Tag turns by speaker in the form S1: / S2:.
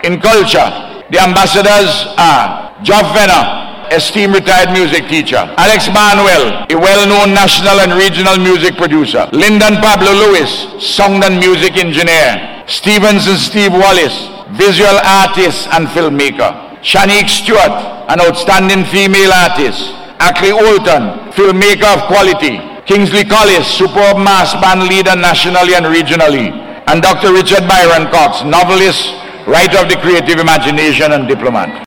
S1: In culture, the ambassadors are Geoff Venner, esteemed retired music teacher. Alex Manuel, a well-known national and regional music producer. Lyndon Pablo Lewis, sound and music engineer. Stevenson Steve Wallace, visual artist and filmmaker. Shanique Stewart, an outstanding female artist. Ackley Olton, filmmaker of quality. Kingsley Collis, superb mass band leader nationally and regionally. And Dr. Richard Byron Cox, novelist, writer of the creative imagination and diplomat.